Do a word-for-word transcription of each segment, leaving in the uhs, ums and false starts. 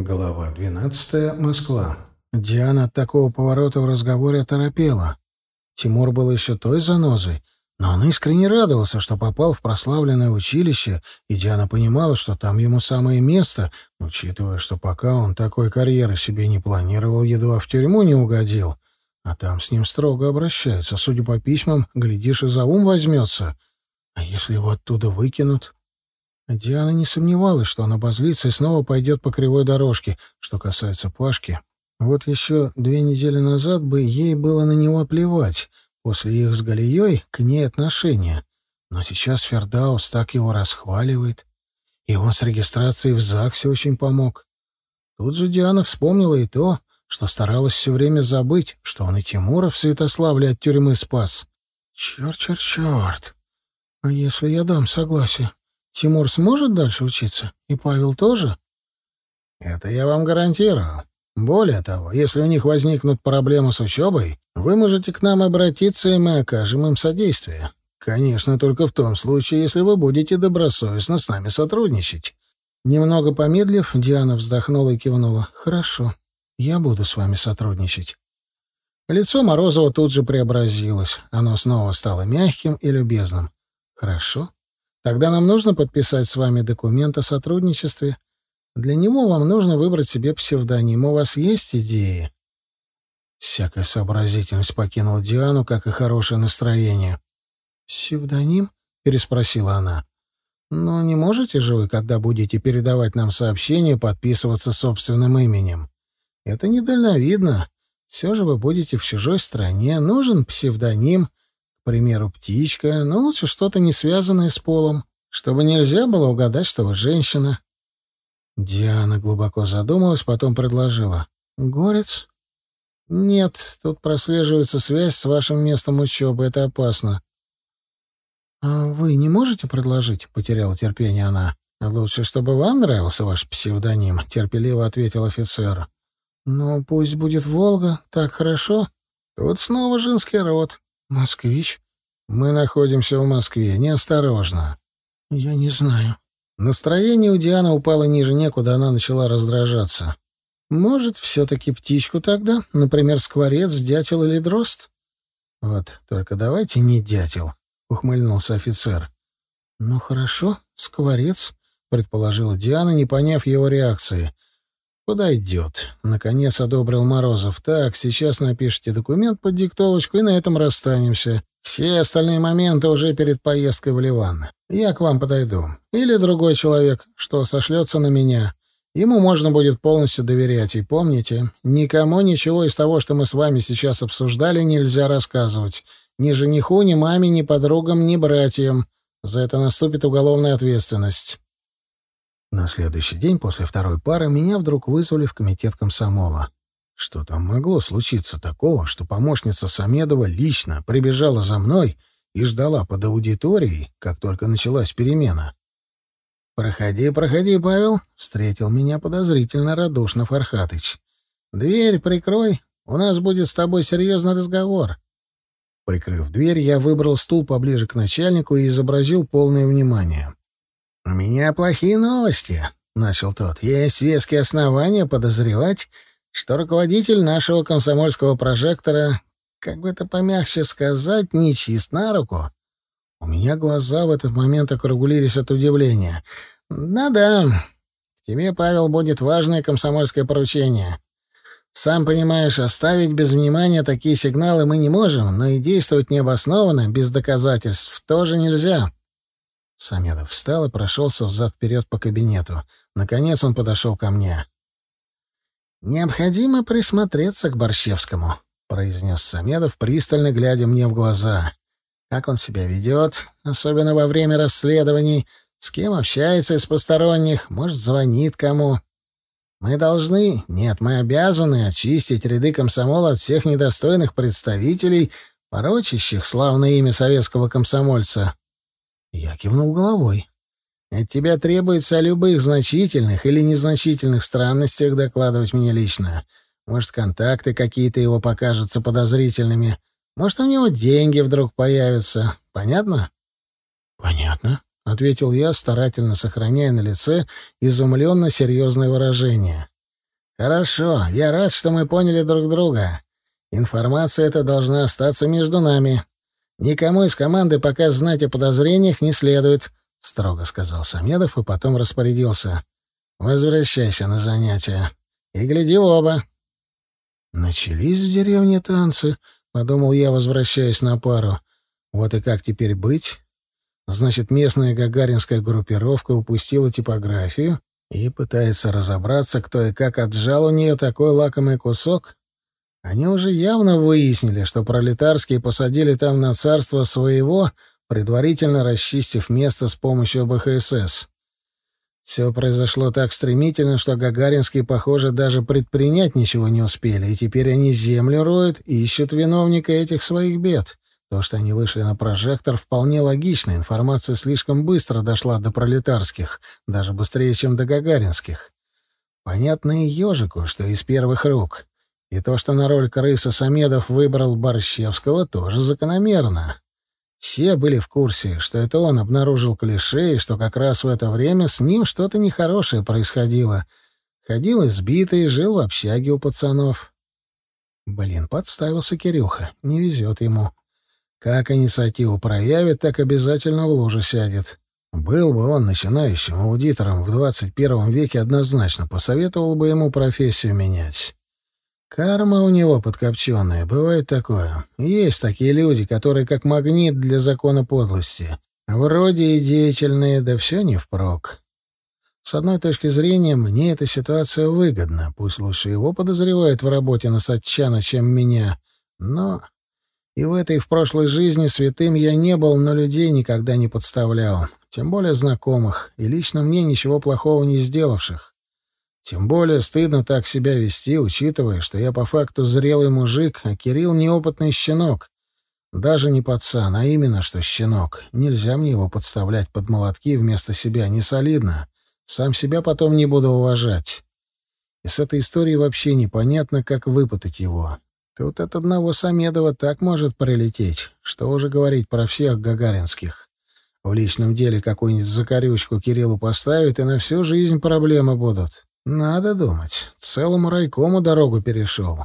Глава двенадцатая. Москва. Диана от такого поворота в разговоре оторопела. Тимур был еще той занозой, но он искренне радовался, что попал в прославленное училище, и Диана понимала, что там ему самое место, учитывая, что пока он такой карьеры себе не планировал, едва в тюрьму не угодил. А там с ним строго обращаются. Судя по письмам, глядишь, и за ум возьмется. А если его оттуда выкинут? Диана не сомневалась, что он обозлится и снова пойдет по кривой дорожке. Что касается Пашки, вот еще две недели назад бы ей было на него плевать. После их с Галией к ней отношения. Но сейчас Фердаус так его расхваливает. И он с регистрацией в ЗАГСе очень помог. Тут же Диана вспомнила и то, что старалась все время забыть, что он и Тимура в Святославле от тюрьмы спас. Черт, черт, черт. А если я дам согласие? Тимур сможет дальше учиться? И Павел тоже? Это я вам гарантирую. Более того, если у них возникнут проблемы с учебой, вы можете к нам обратиться, и мы окажем им содействие. Конечно, только в том случае, если вы будете добросовестно с нами сотрудничать. Немного помедлив, Диана вздохнула и кивнула. Хорошо, я буду с вами сотрудничать. Лицо Морозова тут же преобразилось. Оно снова стало мягким и любезным. Хорошо. Тогда нам нужно подписать с вами документ о сотрудничестве. Для него вам нужно выбрать себе псевдоним. У вас есть идеи?» Всякая сообразительность покинула Диану, как и хорошее настроение. «Псевдоним?» — переспросила она. «Но не можете же вы, когда будете передавать нам сообщения, подписываться собственным именем? Это недальновидно. Все же вы будете в чужой стране. Нужен псевдоним. К примеру, птичка, но лучше что-то не связанное с полом, чтобы нельзя было угадать, что вы женщина». Диана глубоко задумалась, потом предложила. «Горец?» «Нет, тут прослеживается связь с вашим местом учебы, это опасно». «А вы не можете предложить?» — потеряла терпение она. «Лучше, чтобы вам нравился ваш псевдоним», — терпеливо ответил офицер. «Ну, пусть будет Волга, так хорошо?» «Тут снова женский род». «Москвич?» «Мы находимся в Москве. Неосторожно». «Я не знаю». Настроение у Дианы упало ниже некуда, она начала раздражаться. «Может, все-таки птичку тогда? Например, скворец, дятел или дрозд?» «Вот, только давайте не дятел», — ухмыльнулся офицер. «Ну, хорошо, скворец», — предположила Диана, не поняв его реакции. «Подойдет», — наконец одобрил Морозов. «Так, сейчас напишите документ под диктовочку, и на этом расстанемся. Все остальные моменты уже перед поездкой в Ливан. Я к вам подойду. Или другой человек, что сошлется на меня. Ему можно будет полностью доверять. И помните, никому ничего из того, что мы с вами сейчас обсуждали, нельзя рассказывать. Ни жениху, ни маме, ни подругам, ни братьям. За это наступит уголовная ответственность». На следующий день после второй пары меня вдруг вызвали в комитет комсомола. Что там могло случиться такого, что помощница Самедова лично прибежала за мной и ждала под аудиторией, как только началась перемена? «Проходи, проходи, Павел», — встретил меня подозрительно радушно Фархатыч. «Дверь прикрой, у нас будет с тобой серьезный разговор». Прикрыв дверь, я выбрал стул поближе к начальнику и изобразил полное внимание. «У меня плохие новости», — начал тот. «Есть веские основания подозревать, что руководитель нашего комсомольского прожектора, как бы это помягче сказать, нечист на руку». У меня глаза в этот момент округлились от удивления. «Да-да, к тебе, Павел, будет важное комсомольское поручение. Сам понимаешь, оставить без внимания такие сигналы мы не можем, но и действовать необоснованно, без доказательств, тоже нельзя». Самедов встал и прошелся взад-вперед по кабинету. Наконец он подошел ко мне. «Необходимо присмотреться к Борщевскому», — произнес Самедов, пристально глядя мне в глаза. «Как он себя ведет, особенно во время расследований, с кем общается из посторонних, может, звонит кому. Мы должны, нет, мы обязаны очистить ряды комсомола от всех недостойных представителей, порочащих славное имя советского комсомольца». Я кивнул головой. «От тебя требуется о любых значительных или незначительных странностях докладывать мне лично. Может, контакты какие-то его покажутся подозрительными. Может, у него деньги вдруг появятся. Понятно?» «Понятно», — ответил я, старательно сохраняя на лице изумленно серьезное выражение. «Хорошо, я рад, что мы поняли друг друга. Информация эта должна остаться между нами. Никому из команды пока знать о подозрениях не следует», — строго сказал Самедов и потом распорядился. «Возвращайся на занятия. И гляди в оба». «Начались в деревне танцы», — подумал я, возвращаясь на пару. «Вот и как теперь быть? Значит, местная гагаринская группировка упустила типографию и пытается разобраться, кто и как отжал у нее такой лакомый кусок. Они уже явно выяснили, что пролетарские посадили там на царство своего, предварительно расчистив место с помощью бэ ха эс эс. Все произошло так стремительно, что гагаринские, похоже, даже предпринять ничего не успели, и теперь они землю роют и ищут виновника этих своих бед. То, что они вышли на прожектор, вполне логично. Информация слишком быстро дошла до пролетарских, даже быстрее, чем до гагаринских. Понятно и ежику, что из первых рук. И то, что на роль крыса Самедов выбрал Борщевского, тоже закономерно. Все были в курсе, что это он обнаружил клише, и что как раз в это время с ним что-то нехорошее происходило. Ходил избитый, жил в общаге у пацанов. Блин, подставился Кирюха. Не везет ему. Как инициативу проявит, так обязательно в лужу сядет. Был бы он начинающим аудитором в двадцать первом веке, однозначно посоветовал бы ему профессию менять. Карма у него подкопченная, бывает такое. Есть такие люди, которые как магнит для закона подлости. Вроде и деятельные, да все не впрок. С одной точки зрения, мне эта ситуация выгодна. Пусть лучше его подозревают в работе на Сатчана, чем меня. Но и в этой, и в прошлой жизни святым я не был, но людей никогда не подставлял. Тем более знакомых, и лично мне ничего плохого не сделавших. Тем более стыдно так себя вести, учитывая, что я по факту зрелый мужик, а Кирилл неопытный щенок. Даже не пацан, а именно что щенок. Нельзя мне его подставлять под молотки вместо себя, не солидно. Сам себя потом не буду уважать. И с этой историей вообще непонятно, как выпутать его. Тут от одного Самедова так может прилететь. Что уже говорить про всех гагаринских. В личном деле какую-нибудь закорючку Кириллу поставят, и на всю жизнь проблемы будут. Надо думать. Целому райкому дорогу перешел.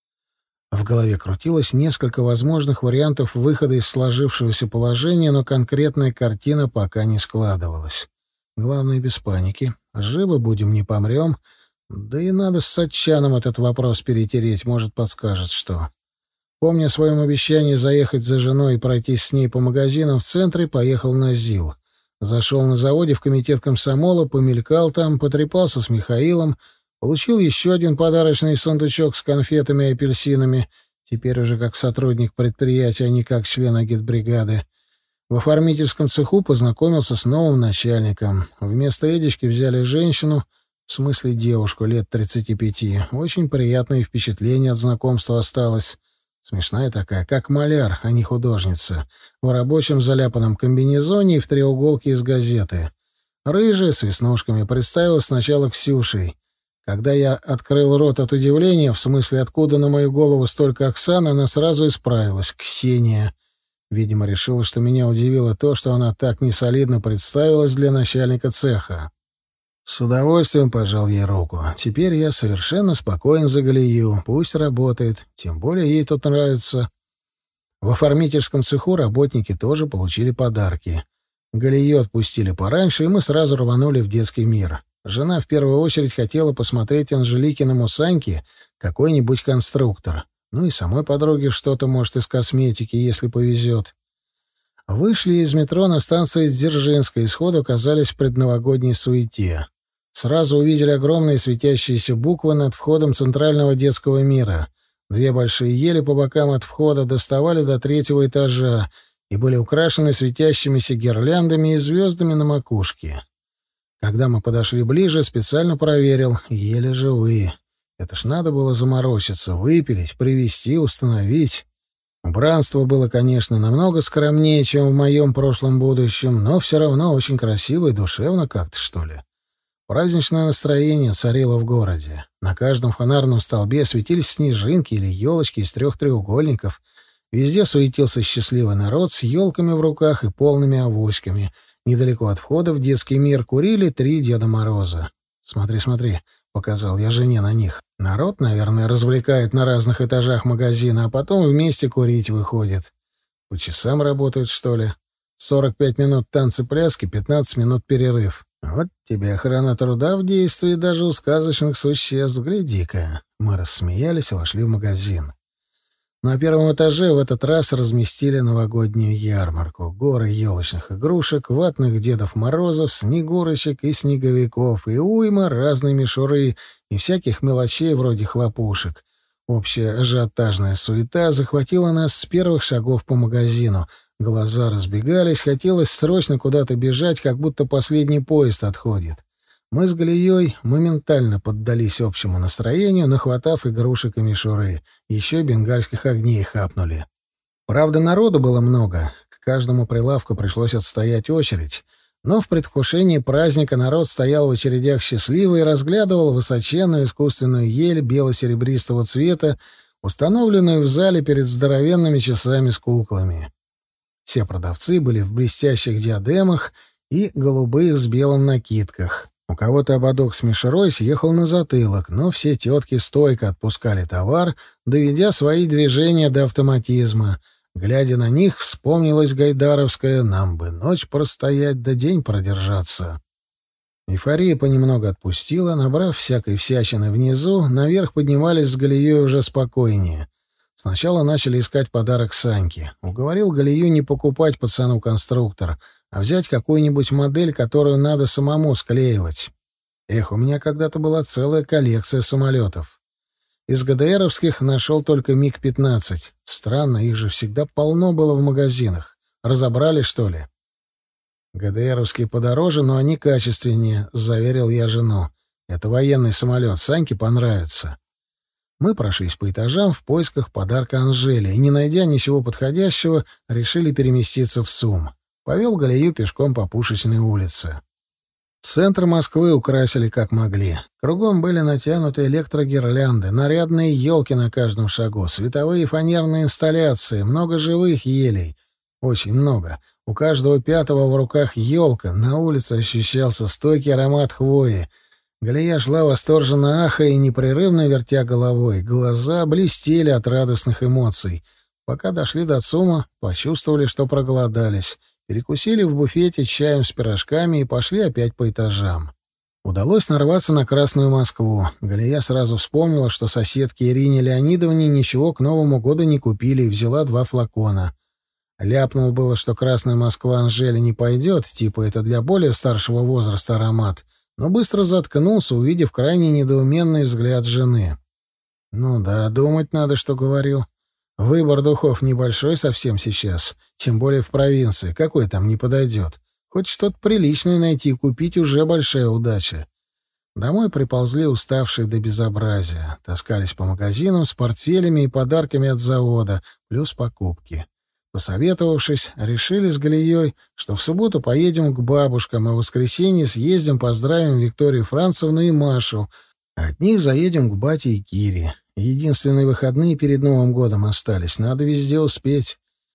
В голове крутилось несколько возможных вариантов выхода из сложившегося положения, но конкретная картина пока не складывалась. Главное, без паники. Живы будем, не помрем. Да и надо с Сатчаном этот вопрос перетереть, может, подскажет что. Помня о своем обещании заехать за женой и пройтись с ней по магазинам в центре, поехал на ЗИЛ. Зашел на заводе в комитет комсомола, помелькал там, потрепался с Михаилом, получил еще один подарочный сундучок с конфетами и апельсинами, теперь уже как сотрудник предприятия, а не как член агитбригады. В оформительском цеху познакомился с новым начальником. Вместо Эдички взяли женщину, в смысле девушку, лет тридцати пяти. Очень приятное впечатление от знакомства осталось. Смешная такая, как маляр, а не художница. В рабочем заляпанном комбинезоне и в треуголке из газеты. Рыжая, с веснушками, представилась сначала Ксюшей. Когда я открыл рот от удивления, в смысле, откуда на мою голову столько Оксаны, она сразу исправилась. Ксения. Видимо, решила, что меня удивило то, что она так несолидно представилась для начальника цеха. С удовольствием пожал ей руку. Теперь я совершенно спокоен за Галию. Пусть работает. Тем более ей тут нравится. В оформительском цеху работники тоже получили подарки. Галию отпустили пораньше, и мы сразу рванули в детский мир. Жена в первую очередь хотела посмотреть Анжеликиному Саньке какой-нибудь конструктор. Ну и самой подруге что-то, может, из косметики, если повезет. Вышли из метро на станции Дзержинская и сходу оказались в предновогодней суете. Сразу увидели огромные светящиеся буквы над входом центрального детского мира. Две большие ели по бокам от входа доставали до третьего этажа и были украшены светящимися гирляндами и звездами на макушке. Когда мы подошли ближе, специально проверил — ели живые. Это ж надо было заморочиться, выпилить, привезти, установить. Убранство было, конечно, намного скромнее, чем в моем прошлом будущем, но все равно очень красиво и душевно как-то, что ли. Праздничное настроение царило в городе. На каждом фонарном столбе светились снежинки или елочки из трех треугольников. Везде суетился счастливый народ с елками в руках и полными авоськами. Недалеко от входа в детский мир курили три Деда Мороза. «Смотри, смотри, — показал я жене на них. «Народ, наверное, развлекает на разных этажах магазина, а потом вместе курить выходит. По часам работают, что ли? Сорок пять минут танцы-пляски, пятнадцать минут перерыв. Вот тебе охрана труда в действии даже у сказочных существ. Гляди-ка». Мы рассмеялись и вошли в магазин. На первом этаже в этот раз разместили новогоднюю ярмарку. Горы елочных игрушек, ватных Дедов Морозов, снегурочек и снеговиков, и уйма разной мишуры и всяких мелочей вроде хлопушек. Общая ажиотажная суета захватила нас с первых шагов по магазину. Глаза разбегались, хотелось срочно куда-то бежать, как будто последний поезд отходит. Мы с Галией моментально поддались общему настроению, нахватав игрушек и мишуры. Еще бенгальских огней хапнули. Правда, народу было много. К каждому прилавку пришлось отстоять очередь. Но в предвкушении праздника народ стоял в очередях счастливый и разглядывал высоченную искусственную ель бело-серебристого цвета, установленную в зале перед здоровенными часами с куклами. Все продавцы были в блестящих диадемах и голубых с белым накидках. У кого-то ободок с мишурой съехал на затылок, но все тетки стойко отпускали товар, доведя свои движения до автоматизма. Глядя на них, вспомнилась гайдаровская «Нам бы ночь простоять, да день продержаться». Эйфория понемногу отпустила, набрав всякой всячины внизу, наверх поднимались с Галией уже спокойнее. Сначала начали искать подарок Саньке. Уговорил Галию не покупать пацану конструктор, а взять какую-нибудь модель, которую надо самому склеивать. Эх, у меня когда-то была целая коллекция самолетов. Из ГДРовских нашел только миг пятнадцать. Странно, их же всегда полно было в магазинах. Разобрали, что ли? ГДРовские подороже, но они качественнее, заверил я жену. Это военный самолет, Саньке понравится. Мы прошлись по этажам в поисках подарка Анжеле и, не найдя ничего подходящего, решили переместиться в СУМ. Повел Галию пешком по Пушечной улице. Центр Москвы украсили как могли. Кругом были натянуты электрогирлянды, нарядные елки на каждом шагу, световые фанерные инсталляции, много живых елей. Очень много. У каждого пятого в руках елка. На улице ощущался стойкий аромат хвои. Галия шла восторженно ахая и непрерывно вертя головой. Глаза блестели от радостных эмоций. Пока дошли до ЦУМа, почувствовали, что проголодались. Перекусили в буфете чаем с пирожками и пошли опять по этажам. Удалось нарваться на Красную Москву. Галия сразу вспомнила, что соседке Ирине Леонидовне ничего к Новому году не купили, и взяла два флакона. Ляпнул было, что Красная Москва Анжеле не пойдет, типа это для более старшего возраста аромат, но быстро заткнулся, увидев крайне недоуменный взгляд жены. «Ну да, думать надо, что говорю. Выбор духов небольшой совсем сейчас, тем более в провинции. Какой там не подойдет? Хоть что-то приличное найти и купить уже большая удача». Домой приползли уставшие до безобразия. Таскались по магазинам с портфелями и подарками от завода, плюс покупки. Посоветовавшись, решили с Галией, что в субботу поедем к бабушкам, а в воскресенье съездим поздравим Викторию Францевну и Машу. От них заедем к бате и Кире. Единственные выходные перед Новым годом остались. Надо везде успеть.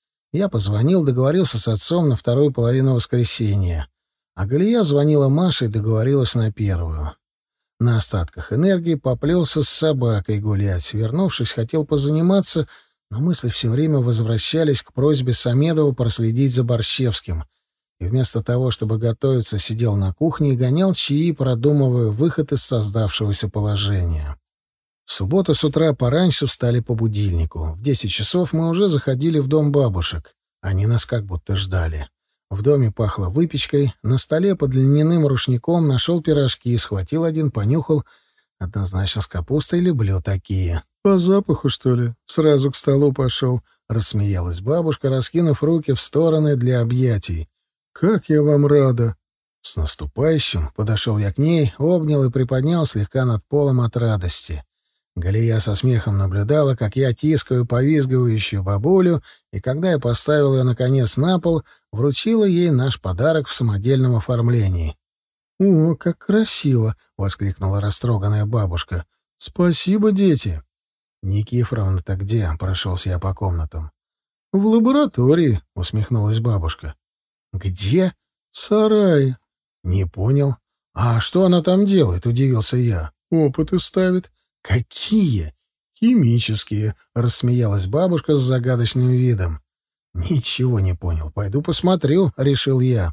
Я позвонил, договорился с отцом на вторую половину воскресенья. А Галия звонила Маше и договорилась на первую. На остатках энергии поплелся с собакой гулять. Вернувшись, хотел позаниматься, но мысли все время возвращались к просьбе Самедова проследить за Борщевским. И вместо того, чтобы готовиться, сидел на кухне и гонял чаи, продумывая выход из создавшегося положения. В субботу с утра пораньше встали по будильнику. В десять часов мы уже заходили в дом бабушек. Они нас как будто ждали. В доме пахло выпечкой. На столе под льняным рушником нашел пирожки, схватил один, понюхал. Однозначно с капустой люблю такие. «По запаху, что ли? Сразу к столу пошел», — рассмеялась бабушка, раскинув руки в стороны для объятий. «Как я вам рада!» «С наступающим!» — подошел я к ней, обнял и приподнял слегка над полом от радости. Галия со смехом наблюдала, как я тискаю повизгивающую бабулю, и когда я поставил ее, наконец, на пол, вручила ей наш подарок в самодельном оформлении. «О, как красиво!» — воскликнула растроганная бабушка. «Спасибо, дети!» «Никифоровна-то где?» — прошелся я по комнатам. «В лаборатории», — усмехнулась бабушка. «Где?» «В сарае». «Не понял. А что она там делает?» — удивился я. Опыты ставит. Какие? Химические, рассмеялась бабушка с загадочным видом. Ничего не понял. Пойду посмотрю, решил я.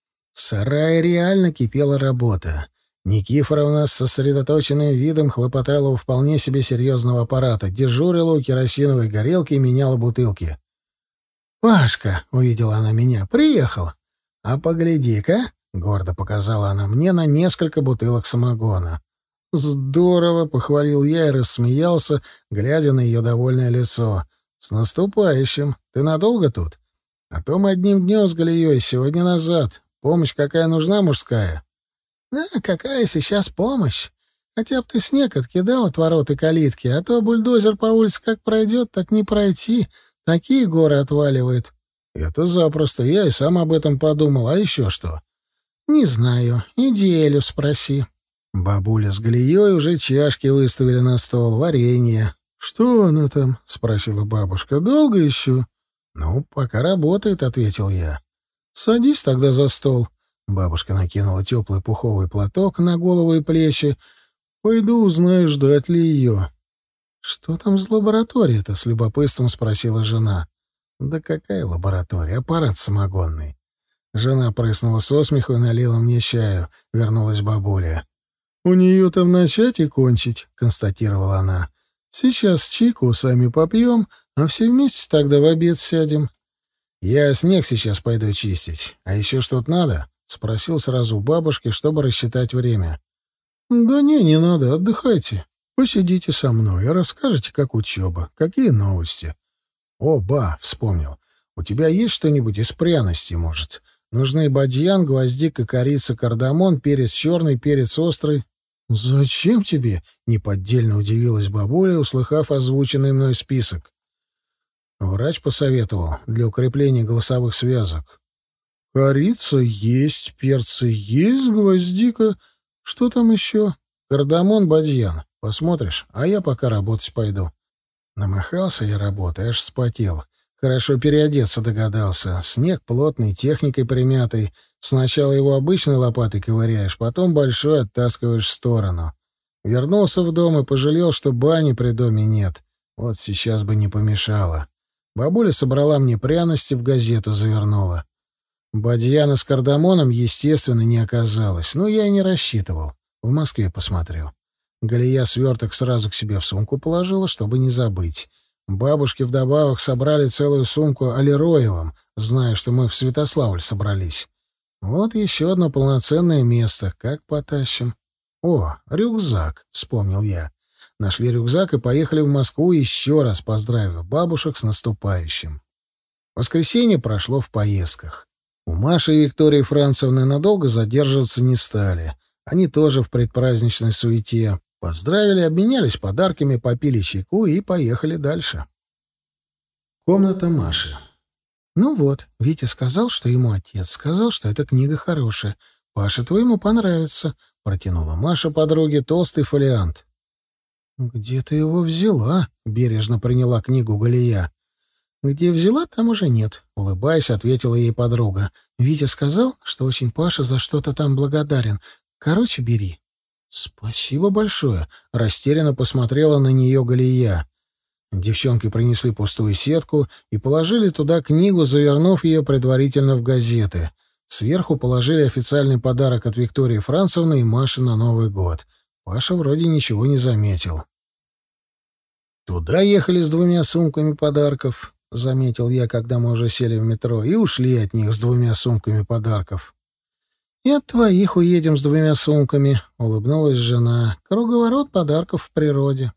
В сарае реально кипела работа. Никифоровна с сосредоточенным видом хлопотала у вполне себе серьезного аппарата, дежурила у керосиновой горелки и меняла бутылки. «Пашка!» — увидела она меня. «Приехал!» «А погляди-ка!» — гордо показала она мне на несколько бутылок самогона. «Здорово!» — похвалил я и рассмеялся, глядя на ее довольное лицо. «С наступающим! Ты надолго тут? А то мы одним днем с Галией сегодня назад. Помощь какая нужна мужская?» «Да, какая сейчас помощь? Хотя бы ты снег откидал от ворот и калитки, а то бульдозер по улице как пройдет, так не пройти. Такие горы отваливает». «Это запросто. Я и сам об этом подумал. А еще что?» «Не знаю. Иди Элю спроси». Бабуля с Галией уже чашки выставили на стол, варенье. «Что она там?» — спросила бабушка. «Долго еще?» «Ну, пока работает», — ответил я. «Садись тогда за стол». Бабушка накинула теплый пуховый платок на голову и плечи. «Пойду узнаю, ждать ли ее». «Что там за лаборатория-то?» — с любопытством спросила жена. «Да какая лаборатория? Аппарат самогонный». Жена прыснула со смеху и налила мне чаю. Вернулась бабуля. «У нее там начать и кончить», — констатировала она. «Сейчас чайку сами попьем, а все вместе тогда в обед сядем». «Я снег сейчас пойду чистить. А еще что-то надо?» — спросил сразу у бабушки, чтобы рассчитать время. «Да не, не надо, отдыхайте. Посидите со мной и расскажете, как учеба, какие новости». «О, ба, вспомнил. У тебя есть что-нибудь из пряностей, может? Нужны бадьян, гвоздика, корица, кардамон, перец черный, перец острый». «Зачем тебе?» — неподдельно удивилась бабуля, услыхав озвученный мной список. Врач посоветовал для укрепления голосовых связок. «Корица есть, перцы есть, гвоздика. Что там еще? Кардамон, бадьян. Посмотришь, а я пока работать пойду». Намахался я работой, аж вспотел. Хорошо переодеться догадался. Снег плотный, техникой примятый. Сначала его обычной лопатой ковыряешь, потом большой оттаскиваешь в сторону. Вернулся в дом и пожалел, что бани при доме нет. Вот сейчас бы не помешало. Бабуля собрала мне пряности, в газету завернула. Бадьяна с кардамоном, естественно, не оказалось. Но я и не рассчитывал. В Москве посмотрю. Галия сверток сразу к себе в сумку положила, чтобы не забыть. Бабушки вдобавок собрали целую сумку аллероевым, зная, что мы в Святославль собрались. Вот еще одно полноценное место. Как потащим? О, рюкзак, вспомнил я. Нашли рюкзак и поехали в Москву, еще раз поздравив бабушек с наступающим. Воскресенье прошло в поездках. У Маши и Виктории Францевны надолго задерживаться не стали. Они тоже в предпраздничной суете. Поздравили, обменялись подарками, попили чайку и поехали дальше. Комната Маши. «Ну вот, Витя сказал, что ему отец сказал, что эта книга хорошая. Паше твоему понравится», — протянула Маша подруге толстый фолиант. «Где ты его взяла?» — бережно приняла книгу Галия. «Где взяла, там уже нет», — улыбаясь, ответила ей подруга. «Витя сказал, что очень Паша за что-то там благодарен. Короче, бери». «Спасибо большое», — растерянно посмотрела на нее Галия. Девчонки принесли пустую сетку и положили туда книгу, завернув ее предварительно в газеты. Сверху положили официальный подарок от Виктории Францевны и Маши на Новый год. Паша вроде ничего не заметил. «Туда ехали с двумя сумками подарков», — заметил я, когда мы уже сели в метро, и ушли от них с двумя сумками подарков. «И от твоих уедем с двумя сумками», — улыбнулась жена. «Круговорот подарков в природе».